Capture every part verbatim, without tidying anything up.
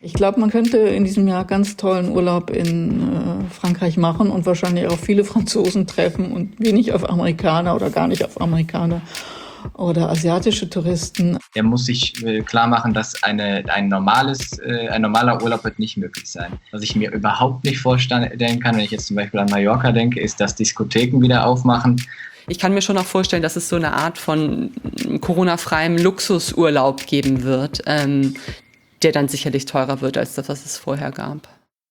Ich glaube, man könnte in diesem Jahr ganz tollen Urlaub in äh, Frankreich machen und wahrscheinlich auch viele Franzosen treffen und wenig auf Amerikaner oder gar nicht auf Amerikaner oder asiatische Touristen. Er muss sich äh, klar machen, dass eine, ein, normales, äh, ein normaler Urlaub wird nicht möglich sein. Was ich mir überhaupt nicht vorstellen kann, wenn ich jetzt zum Beispiel an Mallorca denke, ist, dass Diskotheken wieder aufmachen. Ich kann mir schon auch vorstellen, dass es so eine Art von Corona-freiem Luxusurlaub geben wird, ähm, der dann sicherlich teurer wird als das, was es vorher gab.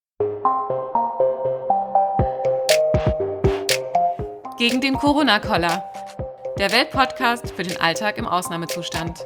Gegen den Corona-Koller. Der Weltpodcast für den Alltag im Ausnahmezustand.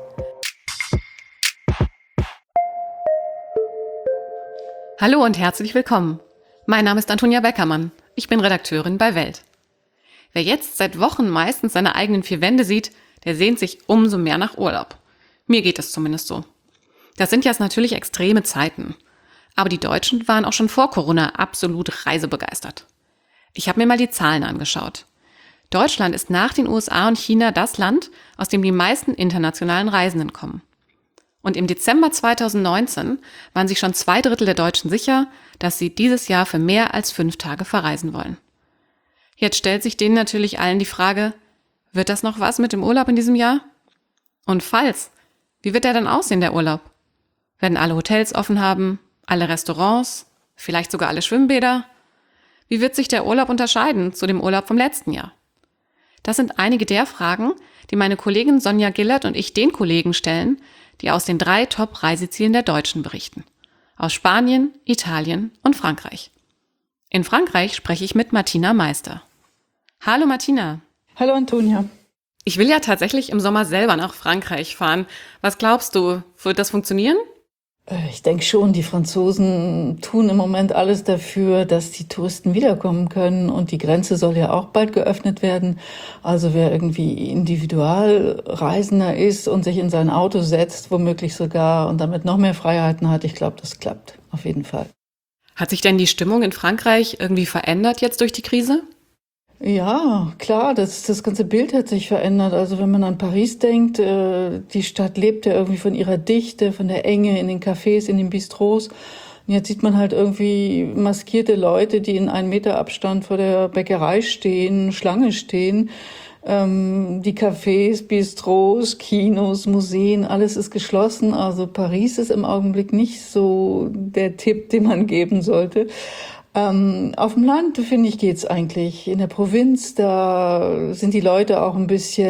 Hallo und herzlich willkommen. Mein Name ist Antonia Beckermann. Ich bin Redakteurin bei Welt. Wer jetzt seit Wochen meistens seine eigenen vier Wände sieht, der sehnt sich umso mehr nach Urlaub. Mir geht es zumindest so. Das sind jetzt natürlich extreme Zeiten. Aber die Deutschen waren auch schon vor Corona absolut reisebegeistert. Ich habe mir mal die Zahlen angeschaut. Deutschland ist nach den U S A und China das Land, aus dem die meisten internationalen Reisenden kommen. Und im Dezember zweitausendneunzehn waren sich schon zwei Drittel der Deutschen sicher, dass sie dieses Jahr für mehr als fünf Tage verreisen wollen. Jetzt stellt sich denen natürlich allen die Frage, wird das noch was mit dem Urlaub in diesem Jahr? Und falls, wie wird der dann aussehen, der Urlaub? Werden alle Hotels offen haben, alle Restaurants, vielleicht sogar alle Schwimmbäder? Wie wird sich der Urlaub unterscheiden zu dem Urlaub vom letzten Jahr? Das sind einige der Fragen, die meine Kollegin Sonja Gillert und ich den Kollegen stellen, die aus den drei Top-Reisezielen der Deutschen berichten. Aus Spanien, Italien und Frankreich. In Frankreich spreche ich mit Martina Meister. Hallo Martina. Hallo Antonia. Ich will ja tatsächlich im Sommer selber nach Frankreich fahren. Was glaubst du, wird das funktionieren? Ich denke schon, die Franzosen tun im Moment alles dafür, dass die Touristen wiederkommen können. Und die Grenze soll ja auch bald geöffnet werden. Also wer irgendwie Individualreisender ist und sich in sein Auto setzt, womöglich sogar, und damit noch mehr Freiheiten hat, ich glaube, das klappt auf jeden Fall. Hat sich denn die Stimmung in Frankreich irgendwie verändert jetzt durch die Krise? Ja, klar, das, das ganze Bild hat sich verändert. Also wenn man an Paris denkt, äh, die Stadt lebt ja irgendwie von ihrer Dichte, von der Enge in den Cafés, in den Bistros. Und jetzt sieht man halt irgendwie maskierte Leute, die in einem Meter Abstand vor der Bäckerei stehen, Schlange stehen. Ähm, die Cafés, Bistros, Kinos, Museen, alles ist geschlossen. Also Paris ist im Augenblick nicht so der Tipp, den man geben sollte. Ähm, auf dem Land, finde ich, geht's eigentlich. In der Provinz, da sind die Leute auch ein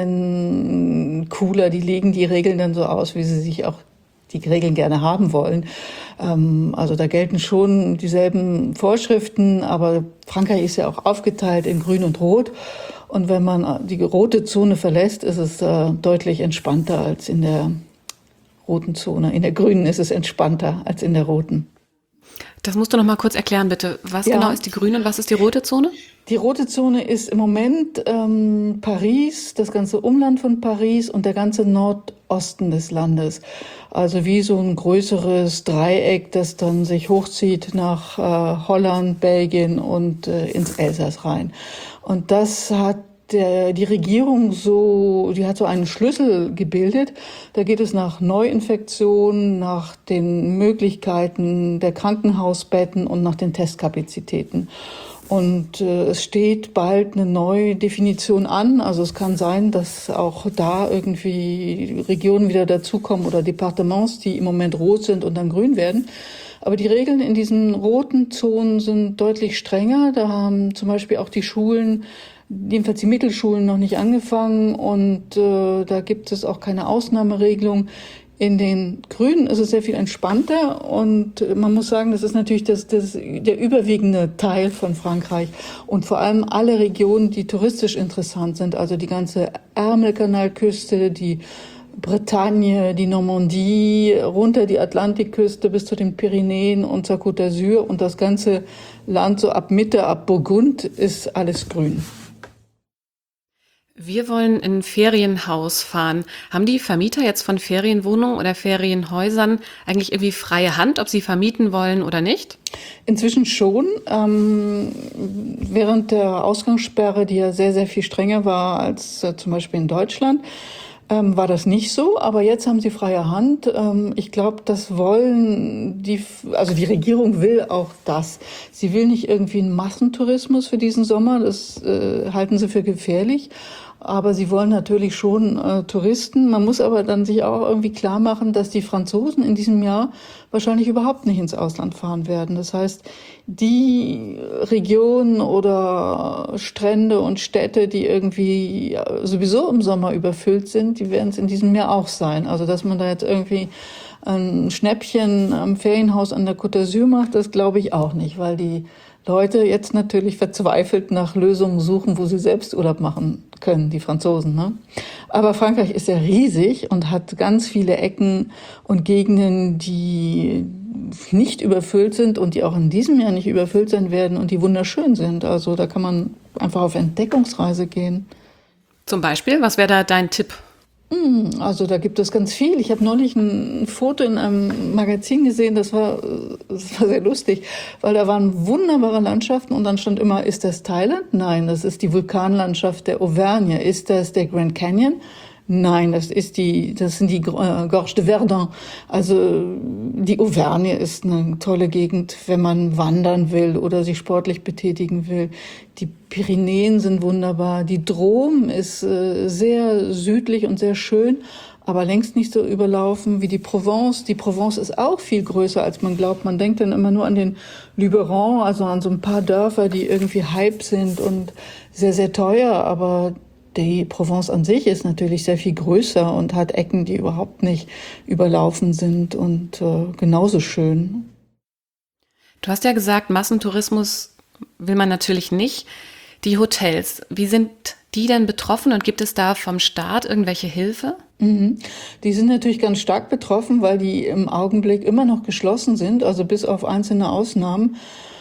bisschen cooler. Die legen die Regeln dann so aus, wie sie sich auch die Regeln gerne haben wollen. Ähm, also da gelten schon dieselben Vorschriften, aber Frankreich ist ja auch aufgeteilt in Grün und Rot. Und wenn man die rote Zone verlässt, ist es äh, deutlich entspannter als in der roten Zone. In der grünen ist es entspannter als in der roten. Das musst du noch mal kurz erklären, bitte. Was ja. genau ist die grüne und was ist die rote Zone? Die rote Zone ist im Moment ähm, Paris, das ganze Umland von Paris und der ganze Nordosten des Landes. Also wie so ein größeres Dreieck, das dann sich hochzieht nach äh, Holland, Belgien und äh, ins Elsass rein. Und das hat Der, die Regierung so, die hat so einen Schlüssel gebildet. Da geht es nach Neuinfektionen, nach den Möglichkeiten der Krankenhausbetten und nach den Testkapazitäten. Und äh, es steht bald eine neue Definition an. Also es kann sein, dass auch da irgendwie Regionen wieder dazukommen oder Departements, die im Moment rot sind und dann grün werden. Aber die Regeln in diesen roten Zonen sind deutlich strenger. Da haben zum Beispiel auch die Schulen, jedenfalls die Mittelschulen, noch nicht angefangen und äh, da gibt es auch keine Ausnahmeregelung. In den Grünen ist es sehr viel entspannter und man muss sagen, das ist natürlich das, das, der überwiegende Teil von Frankreich und vor allem alle Regionen, die touristisch interessant sind, also die ganze Ärmelkanalküste, die Bretagne, die Normandie, runter die Atlantikküste bis zu den Pyrenäen und zur Côte d'Azur und das ganze Land so ab Mitte, ab Burgund ist alles grün. Wir wollen in ein Ferienhaus fahren. Haben die Vermieter jetzt von Ferienwohnungen oder Ferienhäusern eigentlich irgendwie freie Hand, ob sie vermieten wollen oder nicht? Inzwischen schon. Ähm, während der Ausgangssperre, die ja sehr, sehr viel strenger war als äh, zum Beispiel in Deutschland, ähm, war das nicht so, aber jetzt haben sie freie Hand. Ähm, ich glaube, das wollen die, also die Regierung will auch das. Sie will nicht irgendwie einen Massentourismus für diesen Sommer, das äh, halten sie für gefährlich. Aber sie wollen natürlich schon äh, Touristen. Man muss aber dann sich auch irgendwie klar machen, dass die Franzosen in diesem Jahr wahrscheinlich überhaupt nicht ins Ausland fahren werden. Das heißt, die Regionen oder Strände und Städte, die irgendwie sowieso im Sommer überfüllt sind, die werden es in diesem Jahr auch sein. Also dass man da jetzt irgendwie ein Schnäppchen am Ferienhaus an der Côte d'Azur macht, das glaube ich auch nicht, weil die Leute jetzt natürlich verzweifelt nach Lösungen suchen, wo sie selbst Urlaub machen können, die Franzosen, ne? Aber Frankreich ist ja riesig und hat ganz viele Ecken und Gegenden, die nicht überfüllt sind und die auch in diesem Jahr nicht überfüllt sein werden und die wunderschön sind. Also da kann man einfach auf Entdeckungsreise gehen. Zum Beispiel, was wäre da dein Tipp? Also da gibt es ganz viel. Ich habe neulich ein Foto in einem Magazin gesehen, das war, das war sehr lustig, weil da waren wunderbare Landschaften und dann stand immer, ist das Thailand? Nein, das ist die Vulkanlandschaft der Auvergne. Ist das der Grand Canyon? Nein, das ist die, das sind die Gorges de Verdun. Also die Auvergne ist eine tolle Gegend, wenn man wandern will oder sich sportlich betätigen will. Die Pyrenäen sind wunderbar. Die Drôme ist äh, sehr südlich und sehr schön, aber längst nicht so überlaufen wie die Provence. Die Provence ist auch viel größer, als man glaubt. Man denkt dann immer nur an den Luberon, also an so ein paar Dörfer, die irgendwie Hype sind und sehr, sehr teuer, aber die Provence an sich ist natürlich sehr viel größer und hat Ecken, die überhaupt nicht überlaufen sind und äh, genauso schön. Du hast ja gesagt, Massentourismus will man natürlich nicht. Die Hotels, wie sind die denn betroffen und gibt es da vom Staat irgendwelche Hilfe? Mhm. Die sind natürlich ganz stark betroffen, weil die im Augenblick immer noch geschlossen sind, also bis auf einzelne Ausnahmen.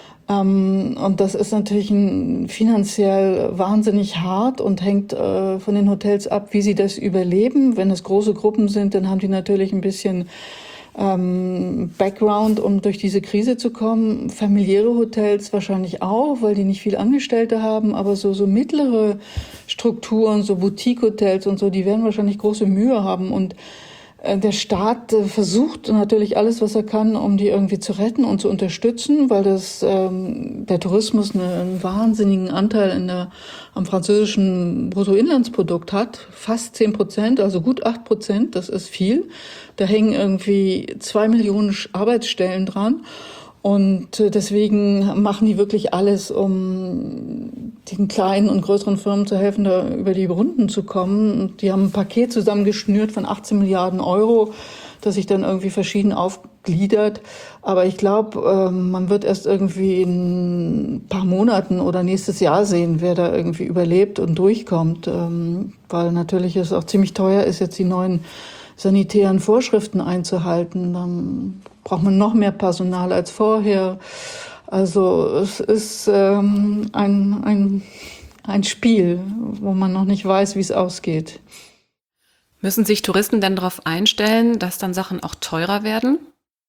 Und das ist natürlich ein, finanziell wahnsinnig hart und hängt äh, von den Hotels ab, wie sie das überleben. Wenn es große Gruppen sind, dann haben die natürlich ein bisschen ähm, Background, um durch diese Krise zu kommen. Familiäre Hotels wahrscheinlich auch, weil die nicht viel Angestellte haben. Aber so, so mittlere Strukturen, so Boutique-Hotels und so, die werden wahrscheinlich große Mühe haben. Und der Staat versucht natürlich alles, was er kann, um die irgendwie zu retten und zu unterstützen, weil das ähm, der Tourismus einen wahnsinnigen Anteil in der, am französischen Bruttoinlandsprodukt hat. Fast zehn Prozent, also gut acht Prozent, das ist viel. Da hängen irgendwie zwei Millionen Arbeitsstellen dran. Und deswegen machen die wirklich alles, um den kleinen und größeren Firmen zu helfen, da über die Runden zu kommen. Und die haben ein Paket zusammengeschnürt von achtzehn Milliarden Euro, das sich dann irgendwie verschieden aufgliedert. Aber ich glaube, man wird erst irgendwie in ein paar Monaten oder nächstes Jahr sehen, wer da irgendwie überlebt und durchkommt. Weil natürlich es auch ziemlich teuer ist, jetzt die neuen sanitären Vorschriften einzuhalten. Dann braucht man noch mehr Personal als vorher. Also es ist ähm, ein, ein, ein Spiel, wo man noch nicht weiß, wie es ausgeht. Müssen sich Touristen denn darauf einstellen, dass dann Sachen auch teurer werden?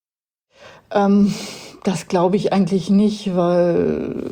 Ähm, das glaube ich eigentlich nicht, weil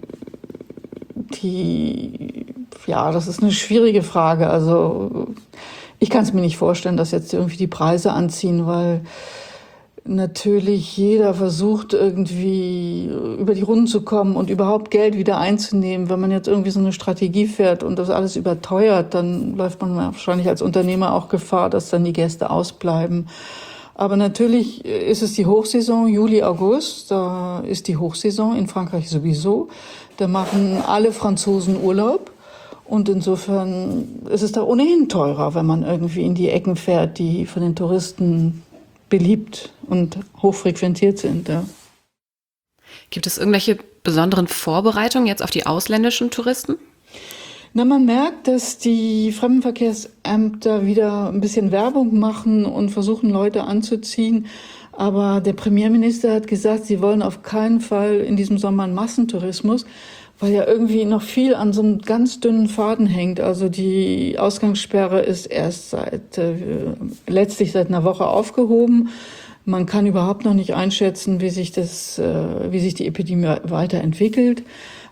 die, ja, das ist eine schwierige Frage. Also ich kann es mir nicht vorstellen, dass jetzt irgendwie die Preise anziehen, weil natürlich jeder versucht irgendwie über die Runden zu kommen und überhaupt Geld wieder einzunehmen. Wenn man jetzt irgendwie so eine Strategie fährt und das alles überteuert, dann läuft man wahrscheinlich als Unternehmer auch Gefahr, dass dann die Gäste ausbleiben. Aber natürlich ist es die Hochsaison, Juli, August, da ist die Hochsaison in Frankreich sowieso. Da machen alle Franzosen Urlaub. Und insofern ist es da ohnehin teurer, wenn man irgendwie in die Ecken fährt, die von den Touristen beliebt und hochfrequentiert sind. Ja. Gibt es irgendwelche besonderen Vorbereitungen jetzt auf die ausländischen Touristen? Na, man merkt, dass die Fremdenverkehrsämter wieder ein bisschen Werbung machen und versuchen, Leute anzuziehen. Aber der Premierminister hat gesagt, sie wollen auf keinen Fall in diesem Sommer einen Massentourismus, weil ja irgendwie noch viel an so einem ganz dünnen Faden hängt. Also die Ausgangssperre ist erst seit äh, letztlich seit einer Woche aufgehoben. Man kann überhaupt noch nicht einschätzen, wie sich das, äh, wie sich die Epidemie weiterentwickelt.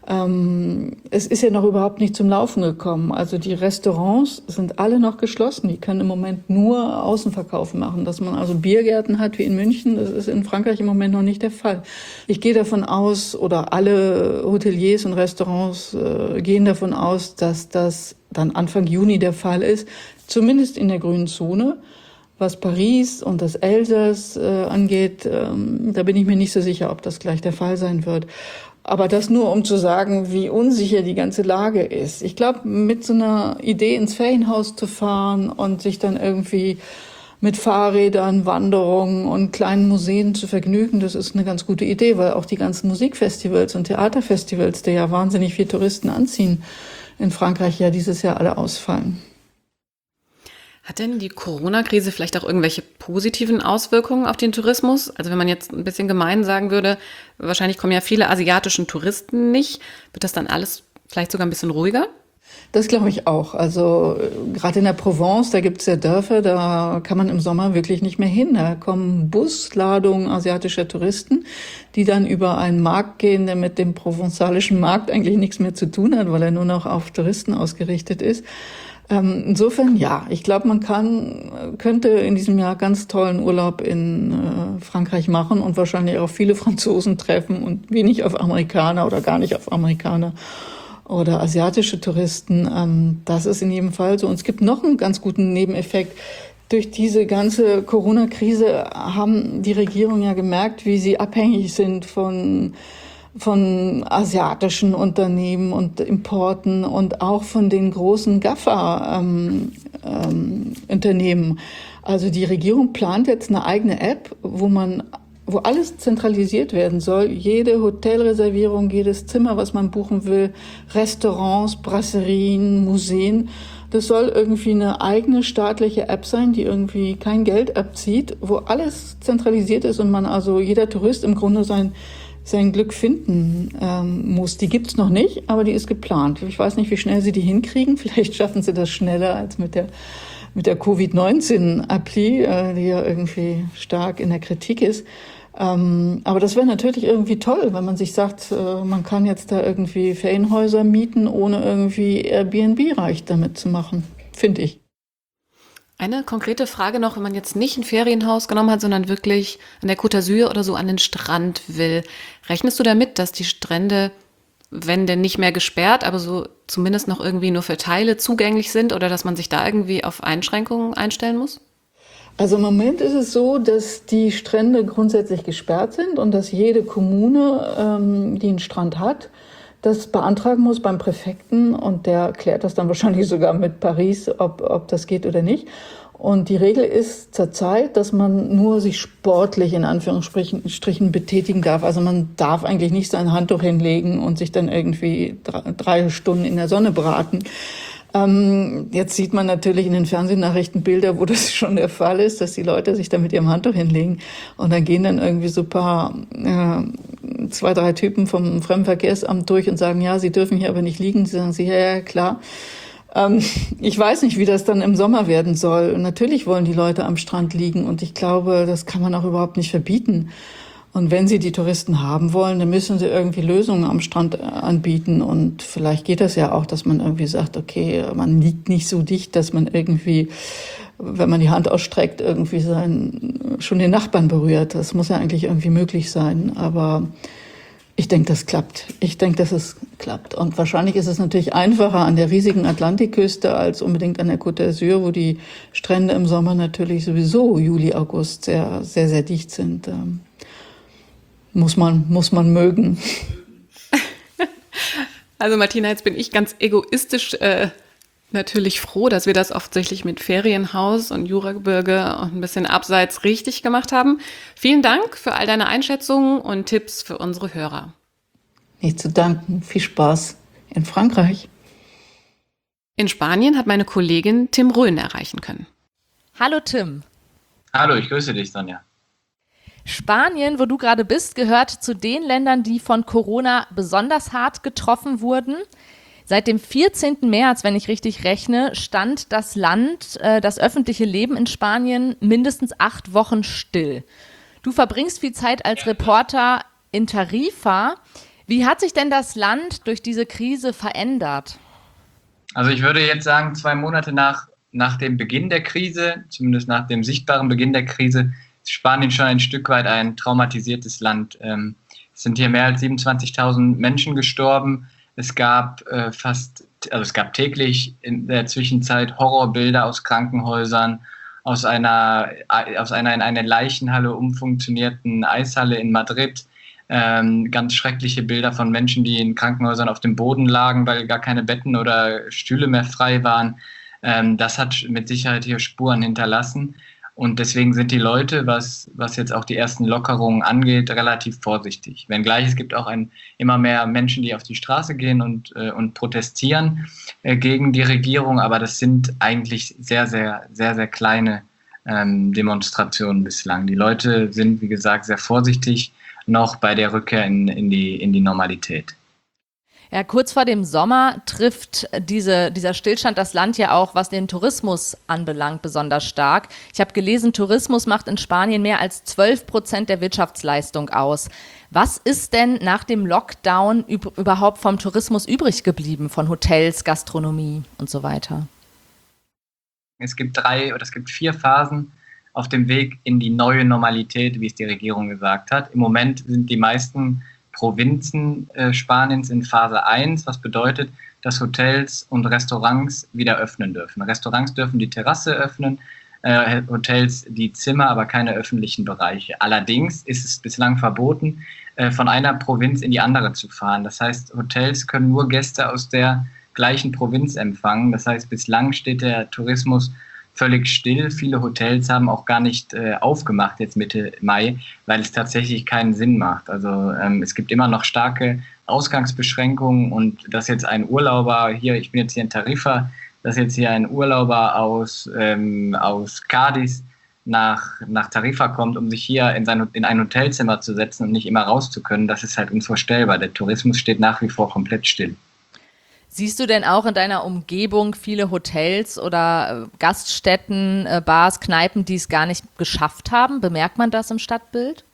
Ähm, es ist ja noch überhaupt nicht zum Laufen gekommen. Also die Restaurants sind alle noch geschlossen. Die können im Moment nur Außenverkauf machen. Dass man also Biergärten hat wie in München, das ist in Frankreich im Moment noch nicht der Fall. Ich gehe davon aus, oder alle Hoteliers und Restaurants äh, gehen davon aus, dass das dann Anfang Juni der Fall ist, zumindest in der grünen Zone. Was Paris und das Elsass äh, angeht, ähm, da bin ich mir nicht so sicher, ob das gleich der Fall sein wird. Aber das nur, um zu sagen, wie unsicher die ganze Lage ist. Ich glaube, mit so einer Idee ins Ferienhaus zu fahren und sich dann irgendwie mit Fahrrädern, Wanderungen und kleinen Museen zu vergnügen, das ist eine ganz gute Idee, weil auch die ganzen Musikfestivals und Theaterfestivals, die ja wahnsinnig viele Touristen anziehen, in Frankreich ja dieses Jahr alle ausfallen. Hat denn die Corona-Krise vielleicht auch irgendwelche positiven Auswirkungen auf den Tourismus? Also wenn man jetzt ein bisschen gemein sagen würde, wahrscheinlich kommen ja viele asiatischen Touristen nicht. Wird das dann alles vielleicht sogar ein bisschen ruhiger? Das glaube ich auch. Also gerade in der Provence, da gibt es ja Dörfer, da kann man im Sommer wirklich nicht mehr hin. Da kommen Busladungen asiatischer Touristen, die dann über einen Markt gehen, der mit dem provenzalischen Markt eigentlich nichts mehr zu tun hat, weil er nur noch auf Touristen ausgerichtet ist. Ähm, insofern ja, ich glaube, man kann könnte in diesem Jahr ganz tollen Urlaub in äh, Frankreich machen und wahrscheinlich auch viele Franzosen treffen und wenig auf Amerikaner oder gar nicht auf Amerikaner oder asiatische Touristen. Ähm, das ist in jedem Fall so. Und es gibt noch einen ganz guten Nebeneffekt. Durch diese ganze Corona-Krise haben die Regierungen ja gemerkt, wie sie abhängig sind von von asiatischen Unternehmen und Importen und auch von den großen GAFA-Unternehmen. Ähm, ähm, also die Regierung plant jetzt eine eigene App, wo man, wo alles zentralisiert werden soll. Jede Hotelreservierung, jedes Zimmer, was man buchen will, Restaurants, Brasserien, Museen. Das soll irgendwie eine eigene staatliche App sein, die irgendwie kein Geld abzieht, wo alles zentralisiert ist und man also jeder Tourist im Grunde sein sein Glück finden ähm, muss. Die gibt's noch nicht, aber die ist geplant. Ich weiß nicht, wie schnell sie die hinkriegen. Vielleicht schaffen sie das schneller als mit der mit der Covid neunzehn-Appli, äh, die ja irgendwie stark in der Kritik ist. Ähm, aber das wäre natürlich irgendwie toll, wenn man sich sagt, äh, man kann jetzt da irgendwie Ferienhäuser mieten, ohne irgendwie Airbnb-reich damit zu machen, finde ich. Eine konkrete Frage noch, wenn man jetzt nicht ein Ferienhaus genommen hat, sondern wirklich an der Côte d'Azur oder so an den Strand will. Rechnest du damit, dass die Strände, wenn denn nicht mehr gesperrt, aber so zumindest noch irgendwie nur für Teile zugänglich sind oder dass man sich da irgendwie auf Einschränkungen einstellen muss? Also im Moment ist es so, dass die Strände grundsätzlich gesperrt sind und dass jede Kommune, ähm, die einen Strand hat, das beantragen muss beim Präfekten und der klärt das dann wahrscheinlich sogar mit Paris, ob, ob das geht oder nicht. Und die Regel ist zurzeit, dass man nur sich sportlich in Anführungsstrichen betätigen darf. Also man darf eigentlich nicht sein Handtuch hinlegen und sich dann irgendwie drei, drei Stunden in der Sonne braten. Ähm, jetzt sieht man natürlich in den Fernsehnachrichten Bilder, wo das schon der Fall ist, dass die Leute sich da mit ihrem Handtuch hinlegen und dann gehen dann irgendwie so ein paar, äh, zwei, drei Typen vom Fremdenverkehrsamt durch und sagen, ja, sie dürfen hier aber nicht liegen. Sie sagen, sie, ja, ja, klar. Ähm, ich weiß nicht, wie das dann im Sommer werden soll. Natürlich wollen die Leute am Strand liegen und ich glaube, das kann man auch überhaupt nicht verbieten. Und wenn sie die Touristen haben wollen, dann müssen sie irgendwie Lösungen am Strand anbieten. Und vielleicht geht das ja auch, dass man irgendwie sagt, okay, man liegt nicht so dicht, dass man irgendwie, wenn man die Hand ausstreckt, irgendwie seinen, schon den Nachbarn berührt. Das muss ja eigentlich irgendwie möglich sein. Aber ich denke, das klappt. Ich denke, dass es klappt. Und wahrscheinlich ist es natürlich einfacher an der riesigen Atlantikküste als unbedingt an der Côte d'Azur, wo die Strände im Sommer natürlich sowieso Juli, August sehr, sehr, sehr dicht sind. Muss man, muss man mögen. Also Martina, jetzt bin ich ganz egoistisch äh, natürlich froh, dass wir das offensichtlich mit Ferienhaus und Juragebirge und ein bisschen abseits richtig gemacht haben. Vielen Dank für all deine Einschätzungen und Tipps für unsere Hörer. Nicht zu danken. Viel Spaß in Frankreich. In Spanien hat meine Kollegin Tim Röhn erreichen können. Hallo Tim. Hallo, ich grüße dich, Sonja. Spanien, wo du gerade bist, gehört zu den Ländern, die von Corona besonders hart getroffen wurden. Seit dem vierzehnten März, wenn ich richtig rechne, stand das Land, äh, das öffentliche Leben in Spanien mindestens acht Wochen still. Du verbringst viel Zeit als Reporter in Tarifa. Wie Wie hat sich denn das Land durch diese Krise verändert? Also ich würde jetzt sagen, zwei Monate nach, nach dem Beginn der Krise, zumindest nach dem sichtbaren Beginn der Krise, ist Spanien schon ein Stück weit ein traumatisiertes Land. Ähm, es sind hier mehr als siebenundzwanzigtausend Menschen gestorben. Es gab äh, fast, also es gab täglich in der Zwischenzeit Horrorbilder aus Krankenhäusern, aus einer, aus einer in eine Leichenhalle umfunktionierten Eishalle in Madrid. Ähm, ganz schreckliche Bilder von Menschen, die in Krankenhäusern auf dem Boden lagen, weil gar keine Betten oder Stühle mehr frei waren. Ähm, das hat mit Sicherheit hier Spuren hinterlassen. Und deswegen sind die Leute, was, was jetzt auch die ersten Lockerungen angeht, relativ vorsichtig. Wenngleich es gibt auch ein, immer mehr Menschen, die auf die Straße gehen und, äh, und protestieren äh, gegen die Regierung. Aber das sind eigentlich sehr, sehr, sehr, sehr kleine ähm, Demonstrationen bislang. Die Leute sind, wie gesagt, sehr vorsichtig noch bei der Rückkehr in, in, die, in die Normalität. Ja, kurz vor dem Sommer trifft diese, dieser Stillstand das Land ja auch, was den Tourismus anbelangt, besonders stark. Ich habe gelesen, Tourismus macht in Spanien mehr als zwölf Prozent der Wirtschaftsleistung aus. Was ist denn nach dem Lockdown üb- überhaupt vom Tourismus übrig geblieben, von Hotels, Gastronomie und so weiter? Es gibt drei oder es gibt vier Phasen auf dem Weg in die neue Normalität, wie es die Regierung gesagt hat. Im Moment sind die meisten Provinzen äh, Spaniens in Phase eins, was bedeutet, dass Hotels und Restaurants wieder öffnen dürfen. Restaurants dürfen die Terrasse öffnen, äh, Hotels die Zimmer, aber keine öffentlichen Bereiche. Allerdings ist es bislang verboten, äh, von einer Provinz in die andere zu fahren. Das heißt, Hotels können nur Gäste aus der gleichen Provinz empfangen. Das heißt, bislang steht der Tourismus völlig still. Viele Hotels haben auch gar nicht äh, aufgemacht jetzt Mitte Mai, weil es tatsächlich keinen Sinn macht. Also ähm, es gibt immer noch starke Ausgangsbeschränkungen und dass jetzt ein Urlauber hier, ich bin jetzt hier in Tarifa, dass jetzt hier ein Urlauber aus, ähm, aus Cádiz nach, nach Tarifa kommt, um sich hier in, sein, in ein Hotelzimmer zu setzen und nicht immer raus zu können, das ist halt unvorstellbar. Der Tourismus steht nach wie vor komplett still. Siehst du denn auch in deiner Umgebung viele Hotels oder äh, Gaststätten, äh, Bars, Kneipen, die es gar nicht geschafft haben? Bemerkt man das im Stadtbild?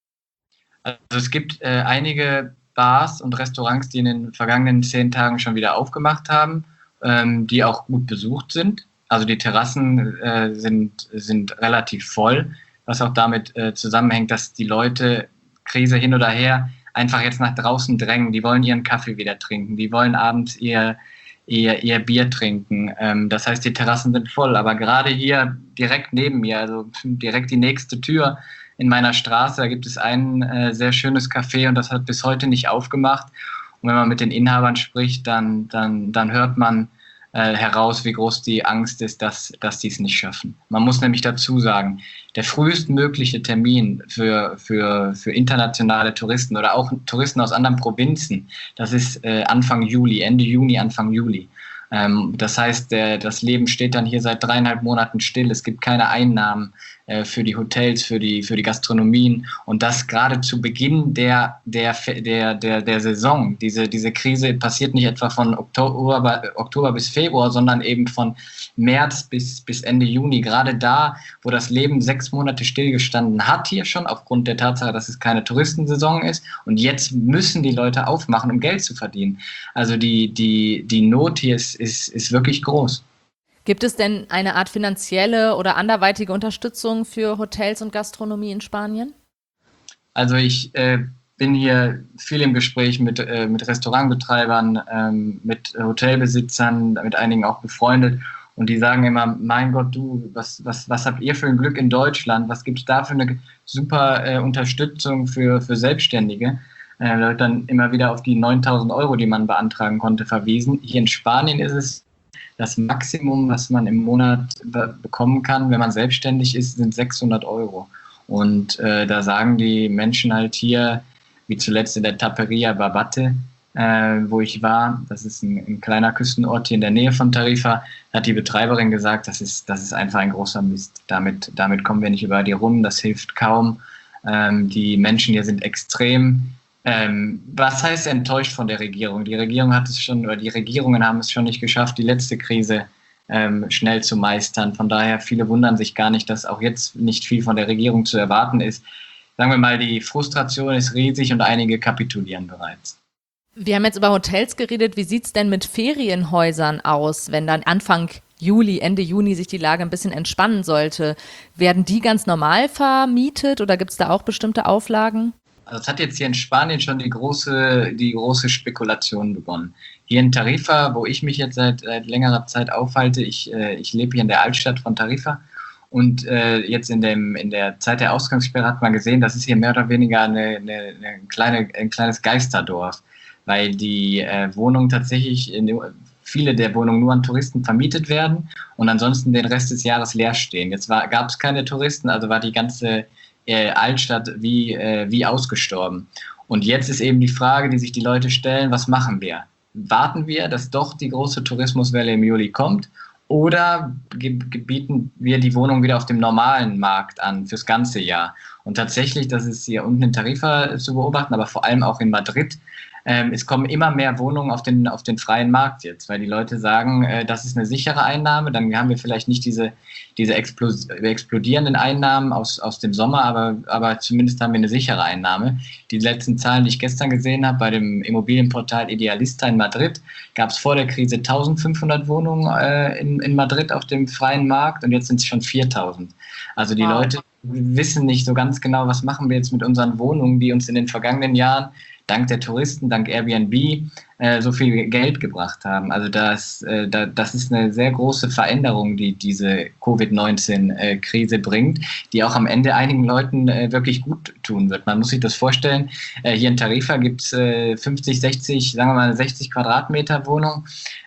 Also es gibt äh, einige Bars und Restaurants, die in den vergangenen zehn Tagen schon wieder aufgemacht haben, ähm, die auch gut besucht sind. Also die Terrassen äh, sind, sind relativ voll, was auch damit äh, zusammenhängt, dass die Leute, Krise hin oder her, einfach jetzt nach draußen drängen. Die wollen ihren Kaffee wieder trinken, die wollen abends ihr, ihr, ihr Bier trinken. Ähm, das heißt, die Terrassen sind voll. Aber gerade hier direkt neben mir, also direkt die nächste Tür in meiner Straße, da gibt es ein äh, sehr schönes Café und das hat bis heute nicht aufgemacht. Und wenn man mit den Inhabern spricht, dann, dann, dann hört man äh, heraus, wie groß die Angst ist, dass, dass die es nicht schaffen. Man muss nämlich dazu sagen, der frühestmögliche Termin für, für, für internationale Touristen oder auch Touristen aus anderen Provinzen, das ist äh, Anfang Juli, Ende Juni, Anfang Juli. Ähm, das heißt, der, das Leben steht dann hier seit dreieinhalb Monaten still. Es gibt keine Einnahmen äh, für die Hotels, für die, für die Gastronomien. Und das gerade zu Beginn der, der, der, der, der Saison. Diese, diese Krise passiert nicht etwa von Oktober, Oktober bis Februar, sondern eben von März bis, bis Ende Juni. Gerade da, wo das Leben sechs Monate stillgestanden hat hier schon, aufgrund der Tatsache, dass es keine Touristensaison ist. Und jetzt müssen die Leute aufmachen, um Geld zu verdienen. Also die, die, die Not hier ist, ist, ist wirklich groß. Gibt es denn eine Art finanzielle oder anderweitige Unterstützung für Hotels und Gastronomie in Spanien? Also ich äh, bin hier viel im Gespräch mit, äh, mit Restaurantbetreibern, ähm, mit Hotelbesitzern, mit einigen auch befreundet. Und die sagen immer, mein Gott, du, was, was, was habt ihr für ein Glück in Deutschland? Was gibt es da für eine super äh, Unterstützung für, für Selbstständige? Da wird dann immer wieder auf die neuntausend Euro, die man beantragen konnte, verwiesen. Hier in Spanien ist es das Maximum, was man im Monat be- bekommen kann, wenn man selbstständig ist, sind sechshundert Euro. Und äh, da sagen die Menschen halt hier, wie zuletzt in der Taperia Barbate, äh, wo ich war, das ist ein, ein kleiner Küstenort hier in der Nähe von Tarifa, hat die Betreiberin gesagt, das ist, das ist einfach ein großer Mist. Damit, damit kommen wir nicht über die rum, das hilft kaum. Ähm, die Menschen hier sind extrem. Ähm, was heißt enttäuscht von der Regierung? Die Regierung hat es schon, oder die Regierungen haben es schon nicht geschafft, die letzte Krise ähm, schnell zu meistern. Von daher, viele wundern sich gar nicht, dass auch jetzt nicht viel von der Regierung zu erwarten ist. Sagen wir mal, die Frustration ist riesig und einige kapitulieren bereits. Wir haben jetzt über Hotels geredet. Wie sieht es denn mit Ferienhäusern aus, wenn dann Anfang Juli, Ende Juni sich die Lage ein bisschen entspannen sollte? Werden die ganz normal vermietet oder gibt es da auch bestimmte Auflagen? Also es hat jetzt hier in Spanien schon die große, die große Spekulation begonnen. Hier in Tarifa, wo ich mich jetzt seit, seit längerer Zeit aufhalte, ich, äh, ich lebe hier in der Altstadt von Tarifa und äh, jetzt in, dem, in der Zeit der Ausgangssperre hat man gesehen, das ist hier mehr oder weniger eine, eine, eine kleine, ein kleines Geisterdorf, weil die äh, Wohnungen tatsächlich, in, viele der Wohnungen nur an Touristen vermietet werden und ansonsten den Rest des Jahres leer stehen. Jetzt gab es keine Touristen, also war die ganze äh, Altstadt wie, äh, wie ausgestorben. Und jetzt ist eben die Frage, die sich die Leute stellen, was machen wir? Warten wir, dass doch die große Tourismuswelle im Juli kommt oder bieten wir die Wohnung wieder auf dem normalen Markt an fürs ganze Jahr? Und tatsächlich, das ist hier unten in Tarifa zu beobachten, aber vor allem auch in Madrid, Ähm, es kommen immer mehr Wohnungen auf den, auf den freien Markt jetzt, weil die Leute sagen, äh, das ist eine sichere Einnahme, dann haben wir vielleicht nicht diese, diese explos- explodierenden Einnahmen aus, aus dem Sommer, aber, aber zumindest haben wir eine sichere Einnahme. Die letzten Zahlen, die ich gestern gesehen habe, bei dem Immobilienportal Idealista in Madrid, gab es vor der Krise eintausendfünfhundert Wohnungen äh, in, in Madrid auf dem freien Markt und jetzt sind es schon viertausend. Also die Wow. Leute wissen nicht so ganz genau, was machen wir jetzt mit unseren Wohnungen, die uns in den vergangenen Jahren dank der Touristen, dank Airbnb äh, so viel Geld gebracht haben. Also das, äh, da, das ist eine sehr große Veränderung, die diese Covid neunzehn Krise bringt, die auch am Ende einigen Leuten äh, wirklich gut tun wird. Man muss sich das vorstellen, äh, hier in Tarifa gibt es äh, fünfzig, sechzig, sagen wir mal sechzig Quadratmeter Wohnung.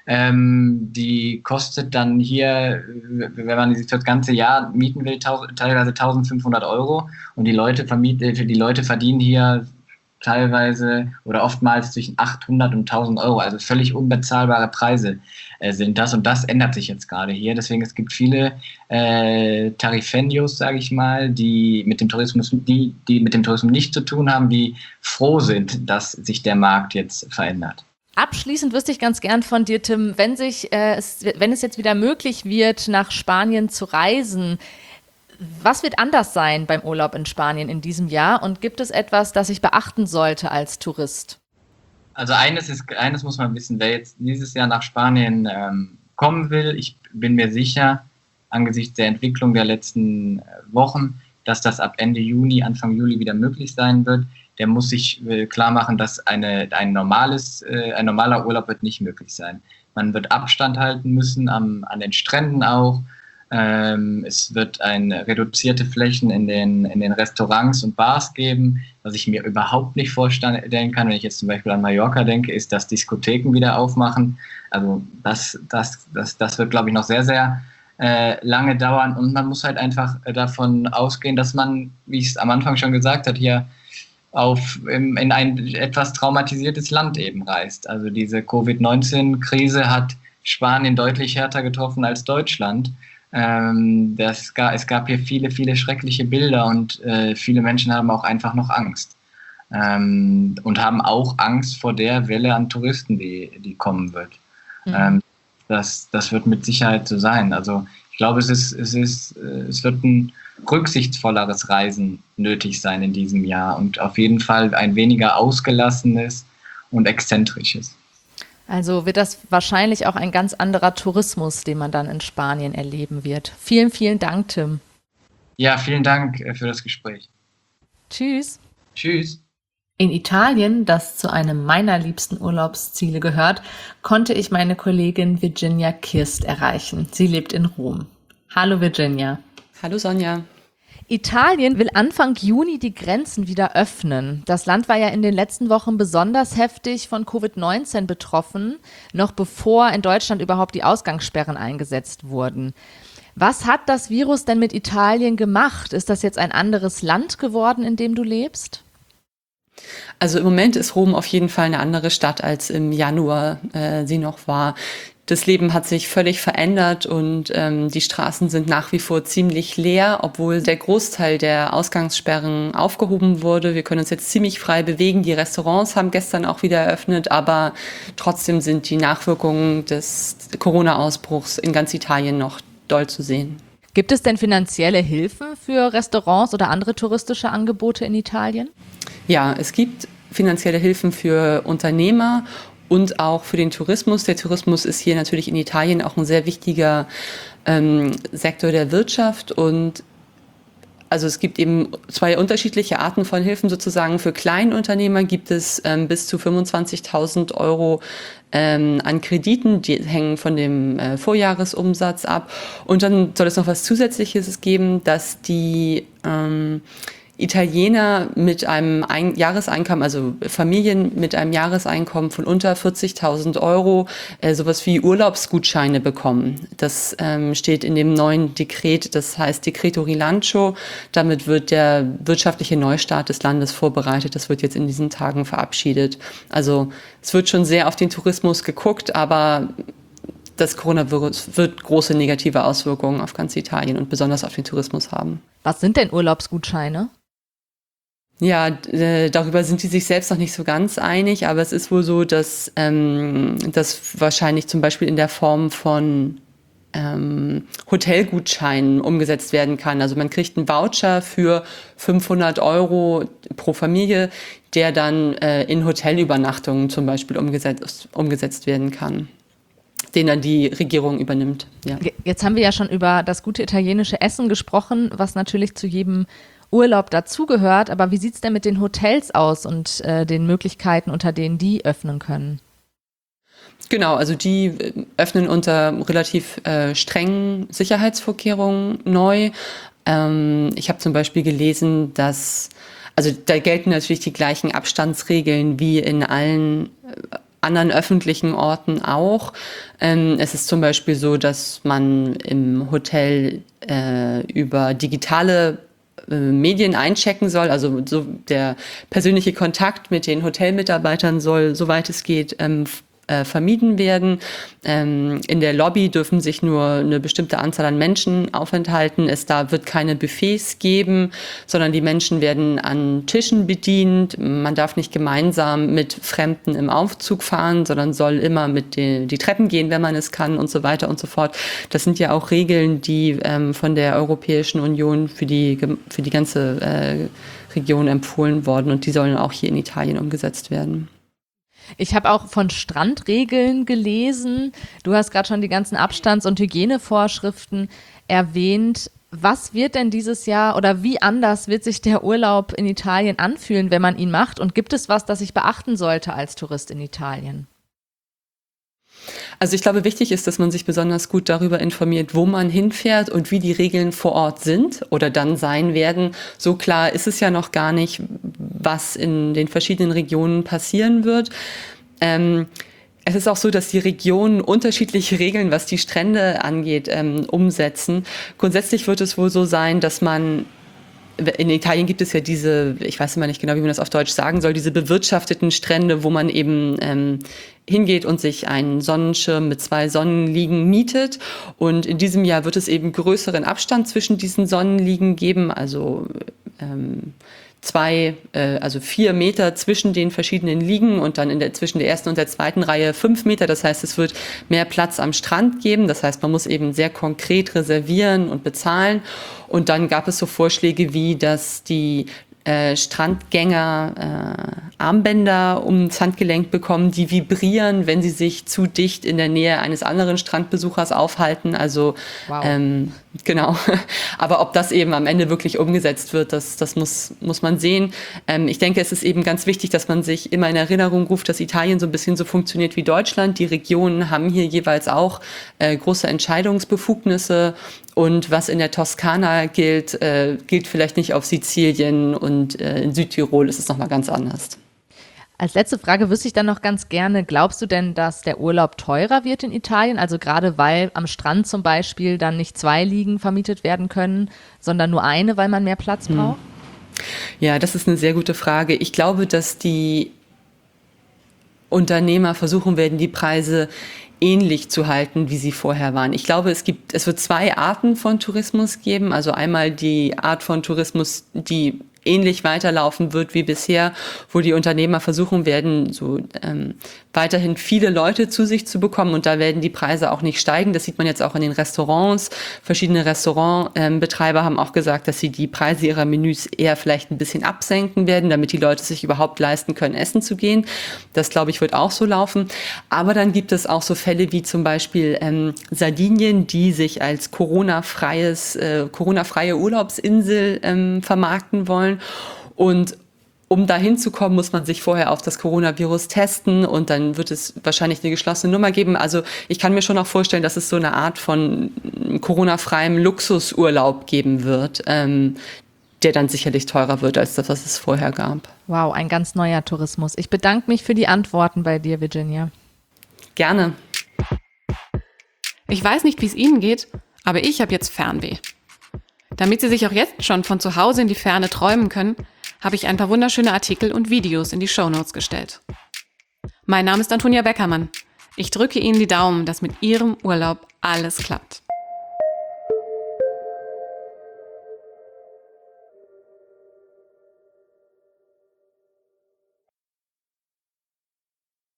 Ähm, die kostet dann hier, wenn man sie für das ganze Jahr mieten will, tau- teilweise eintausendfünfhundert Euro und die Leute, vermieten, die Leute verdienen hier teilweise oder oftmals zwischen achthundert und tausend Euro, also völlig unbezahlbare Preise äh, sind das und das ändert sich jetzt gerade hier. Deswegen es gibt viele äh, Tarifeños, sage ich mal, die mit dem Tourismus, die, die mit dem Tourismus nichts zu tun haben, die froh sind, dass sich der Markt jetzt verändert. Abschließend wüsste ich ganz gern von dir, Tim, wenn, sich, äh, es, wenn es jetzt wieder möglich wird, nach Spanien zu reisen, was wird anders sein beim Urlaub in Spanien in diesem Jahr und gibt es etwas, das ich beachten sollte als Tourist? Also eines ist, eines muss man wissen, wer jetzt dieses Jahr nach Spanien ähm, kommen will, ich bin mir sicher, angesichts der Entwicklung der letzten Wochen, dass das ab Ende Juni, Anfang Juli wieder möglich sein wird. Der muss sich äh, klar machen, dass eine, ein, normales, äh, ein normaler Urlaub wird nicht möglich sein. Man wird Abstand halten müssen, am, an den Stränden auch. Ähm, es wird ein reduzierte Flächen in den, in den Restaurants und Bars geben. Was ich mir überhaupt nicht vorstellen kann, wenn ich jetzt zum Beispiel an Mallorca denke, ist, dass Diskotheken wieder aufmachen. Also das, das, das, das wird, glaube ich, noch sehr, sehr äh, lange dauern. Und man muss halt einfach davon ausgehen, dass man, wie ich es am Anfang schon gesagt habe, hier auf, in, in ein etwas traumatisiertes Land eben reist. Also diese Covid neunzehn Krise hat Spanien deutlich härter getroffen als Deutschland. Ähm, das, es gab hier viele, viele schreckliche Bilder und äh, viele Menschen haben auch einfach noch Angst. Ähm, und haben auch Angst vor der Welle an Touristen, die, die kommen wird. Mhm. Ähm, das, das wird mit Sicherheit so sein. Also ich glaube, es ist, es ist, es wird ein rücksichtsvolleres Reisen nötig sein in diesem Jahr und auf jeden Fall ein weniger ausgelassenes und exzentrisches. Also wird das wahrscheinlich auch ein ganz anderer Tourismus, den man dann in Spanien erleben wird. Vielen, vielen Dank, Tim. Ja, vielen Dank für das Gespräch. Tschüss. Tschüss. In Italien, das zu einem meiner liebsten Urlaubsziele gehört, konnte ich meine Kollegin Virginia Kirst erreichen. Sie lebt in Rom. Hallo Virginia. Hallo Sonja. Italien will Anfang Juni die Grenzen wieder öffnen. Das Land war ja in den letzten Wochen besonders heftig von Covid neunzehn betroffen, noch bevor in Deutschland überhaupt die Ausgangssperren eingesetzt wurden. Was hat das Virus denn mit Italien gemacht? Ist das jetzt ein anderes Land geworden, in dem du lebst? Also im Moment ist Rom auf jeden Fall eine andere Stadt, als im Januar äh, sie noch war. Das Leben hat sich völlig verändert und ähm, die Straßen sind nach wie vor ziemlich leer, obwohl der Großteil der Ausgangssperren aufgehoben wurde. Wir können uns jetzt ziemlich frei bewegen. Die Restaurants haben gestern auch wieder eröffnet, aber trotzdem sind die Nachwirkungen des Corona-Ausbruchs in ganz Italien noch doll zu sehen. Gibt es denn finanzielle Hilfen für Restaurants oder andere touristische Angebote in Italien? Ja, es gibt finanzielle Hilfen für Unternehmer und auch für den Tourismus. Der Tourismus ist hier natürlich in Italien auch ein sehr wichtiger ähm, Sektor der Wirtschaft und also es gibt eben zwei unterschiedliche Arten von Hilfen sozusagen. Für Kleinunternehmer gibt es ähm, bis zu fünfundzwanzigtausend Euro ähm, an Krediten, die hängen von dem äh, Vorjahresumsatz ab. Und dann soll es noch was Zusätzliches geben, dass die ähm, Italiener mit einem Ein- Jahreseinkommen, also Familien mit einem Jahreseinkommen von unter vierzigtausend Euro, äh, sowas wie Urlaubsgutscheine bekommen. Das ähm, steht in dem neuen Dekret, das heißt Decreto Rilancio. Damit wird der wirtschaftliche Neustart des Landes vorbereitet. Das wird jetzt in diesen Tagen verabschiedet. Also es wird schon sehr auf den Tourismus geguckt, aber das Coronavirus wird große negative Auswirkungen auf ganz Italien und besonders auf den Tourismus haben. Was sind denn Urlaubsgutscheine? Ja, äh, darüber sind die sich selbst noch nicht so ganz einig, aber es ist wohl so, dass ähm, das wahrscheinlich zum Beispiel in der Form von ähm, Hotelgutscheinen umgesetzt werden kann. Also man kriegt einen Voucher für fünfhundert Euro pro Familie, der dann äh, in Hotelübernachtungen zum Beispiel umgesetzt, umgesetzt werden kann, den dann die Regierung übernimmt. Ja. Jetzt haben wir ja schon über das gute italienische Essen gesprochen, was natürlich zu jedem Urlaub dazugehört, aber wie sieht es denn mit den Hotels aus und äh, den Möglichkeiten, unter denen die öffnen können? Genau, also die öffnen unter relativ äh, strengen Sicherheitsvorkehrungen neu. Ähm, ich habe zum Beispiel gelesen, dass, also da gelten natürlich die gleichen Abstandsregeln wie in allen äh, anderen öffentlichen Orten auch. Ähm, es ist zum Beispiel so, dass man im Hotel äh, über digitale Medien einchecken soll, also so der persönliche Kontakt mit den Hotelmitarbeitern soll, soweit es geht, ähm, äh, vermieden werden. Ähm, in der Lobby dürfen sich nur eine bestimmte Anzahl an Menschen aufenthalten. Es da wird keine Buffets geben, sondern die Menschen werden an Tischen bedient. Man darf nicht gemeinsam mit Fremden im Aufzug fahren, sondern soll immer mit den, die Treppen gehen, wenn man es kann und so weiter und so fort. Das sind ja auch Regeln, die ähm, von der Europäischen Union für die, für die ganze äh, Region empfohlen worden und die sollen auch hier in Italien umgesetzt werden. Ich habe auch von Strandregeln gelesen. Du hast gerade schon die ganzen Abstands- und Hygienevorschriften erwähnt. Was wird denn dieses Jahr oder wie anders wird sich der Urlaub in Italien anfühlen, wenn man ihn macht? Und gibt es was, das ich beachten sollte als Tourist in Italien? Also ich glaube, wichtig ist, dass man sich besonders gut darüber informiert, wo man hinfährt und wie die Regeln vor Ort sind oder dann sein werden. So klar ist es ja noch gar nicht, was in den verschiedenen Regionen passieren wird. Ähm, es ist auch so, dass die Regionen unterschiedliche Regeln, was die Strände angeht, ähm, umsetzen. Grundsätzlich wird es wohl so sein, dass man in Italien gibt es ja diese, ich weiß immer nicht genau, wie man das auf Deutsch sagen soll, diese bewirtschafteten Strände, wo man eben ähm, hingeht und sich einen Sonnenschirm mit zwei Sonnenliegen mietet. Und in diesem Jahr wird es eben größeren Abstand zwischen diesen Sonnenliegen geben, also ähm, zwei, äh, also vier Meter zwischen den verschiedenen Liegen und dann in der, zwischen der ersten und der zweiten Reihe fünf Meter. Das heißt, es wird mehr Platz am Strand geben. Das heißt, man muss eben sehr konkret reservieren und bezahlen. Und dann gab es so Vorschläge wie, dass die äh, Strandgänger äh, Armbänder ums Handgelenk bekommen, die vibrieren, wenn sie sich zu dicht in der Nähe eines anderen Strandbesuchers aufhalten. Also wow. ähm, genau. Aber ob das eben am Ende wirklich umgesetzt wird, das, das muss, muss man sehen. Ähm, ich denke, es ist eben ganz wichtig, dass man sich immer in Erinnerung ruft, dass Italien so ein bisschen so funktioniert wie Deutschland. Die Regionen haben hier jeweils auch äh, große Entscheidungsbefugnisse. Und was in der Toskana gilt, äh, gilt vielleicht nicht auf Sizilien und äh, in Südtirol ist es nochmal ganz anders. Als letzte Frage wüsste ich dann noch ganz gerne, glaubst du denn, dass der Urlaub teurer wird in Italien? Also gerade weil am Strand zum Beispiel dann nicht zwei Liegen vermietet werden können, sondern nur eine, weil man mehr Platz braucht? Hm. Ja, das ist eine sehr gute Frage. Ich glaube, dass die Unternehmer versuchen werden, die Preise ähnlich zu halten, wie sie vorher waren. Ich glaube, es gibt, es wird zwei Arten von Tourismus geben. Also einmal die Art von Tourismus, die ähnlich weiterlaufen wird wie bisher, wo die Unternehmer versuchen werden, so ähm, weiterhin viele Leute zu sich zu bekommen, und da werden die Preise auch nicht steigen. Das sieht man jetzt auch in den Restaurants. Verschiedene Restaurantbetreiber ähm, haben auch gesagt, dass sie die Preise ihrer Menüs eher vielleicht ein bisschen absenken werden, damit die Leute sich überhaupt leisten können, essen zu gehen. Das, glaube ich, wird auch so laufen. Aber dann gibt es auch so Fälle wie zum Beispiel ähm, Sardinien, die sich als Corona-freies, äh, Corona-freie Urlaubsinsel ähm, vermarkten wollen. Und um da hinzukommen, muss man sich vorher auf das Coronavirus testen, und dann wird es wahrscheinlich eine geschlossene Nummer geben. Also ich kann mir schon auch vorstellen, dass es so eine Art von Corona-freiem Luxusurlaub geben wird, ähm, der dann sicherlich teurer wird als das, was es vorher gab. Wow, ein ganz neuer Tourismus. Ich bedanke mich für die Antworten bei dir, Virginia. Gerne. Ich weiß nicht, wie es Ihnen geht, aber ich habe jetzt Fernweh. Damit Sie sich auch jetzt schon von zu Hause in die Ferne träumen können, habe ich ein paar wunderschöne Artikel und Videos in die Shownotes gestellt. Mein Name ist Antonia Beckermann. Ich drücke Ihnen die Daumen, dass mit Ihrem Urlaub alles klappt.